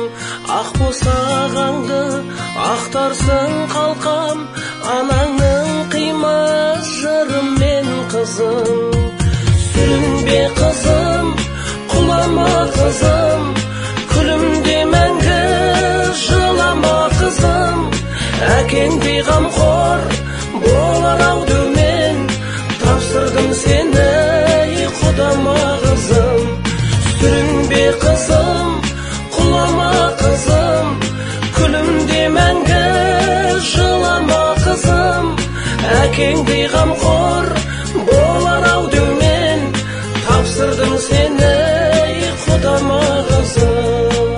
ақ босағаңды ақтарсың қалқам, анаңның қимас жырым мен қызым. Сүрінбе қызым, құлама қызым, күлімде мәңгі жылама қызым. Әкеңдей қамқор болар ау дөмен, тапсырдым сені құдама қызым. Сүрінбе қызым, құлама қызым, күлімде мәңгі жылама қызым. Әкеңдей қамқор болар ау дөмен, тапсырдым сені құдама қызым.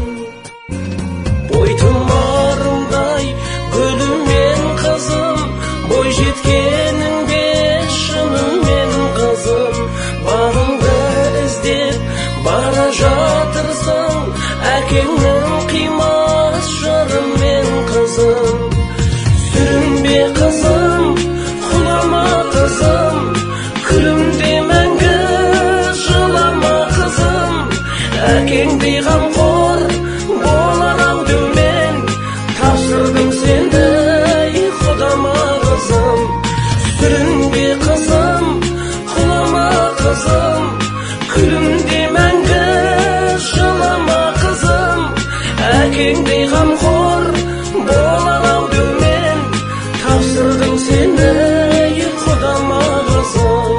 Бойтұмарымдай гүлімен қызым, бой жеткенің бе шынымен қызым. Бағыңды іздеп бара жатырсың, әкеңнің қимас жырымен қызым. Сүрінбе қызым, құлама қызым, күлімде мәңгі жылама қызым. Әкеңдей қамқор болар ау дөмен, тапсырдым сені құдама қызым. Сүрінбе қызым, құлама қызым, күлімде мәңгі жылама қызым. Әкеңдей қамқор болар ау дөмен, тапсырдым сені құдама қызым.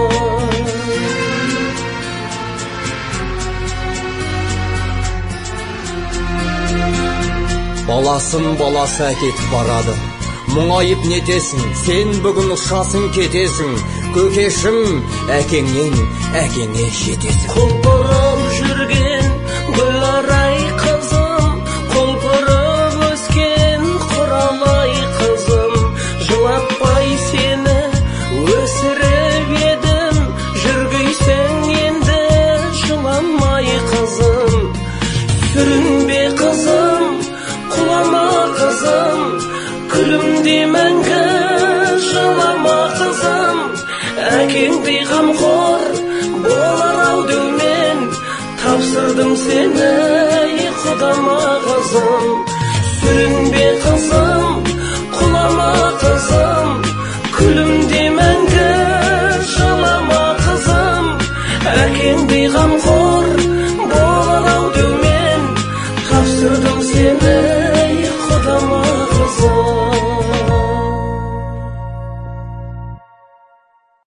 Баласын баласы әкетіп барады, мұңайып нетесің, сен бүгін ұшасың кетесің. Көкешім, әкеңнен әкеңе жетесің. Құлпырып жүрген гүл арай қызым, құлпырып өскен құралай қызым. Жылатпай сені өсіріп едім, жүргейсің енді жыламай қызым. Сүрінбе қызым, құлама қызым, күлімде мәңгі жылама қызым. Әкеңдей қамқор болар ау дөмен, тапсырдым сені құдама қызым. Сүрінбе қызым,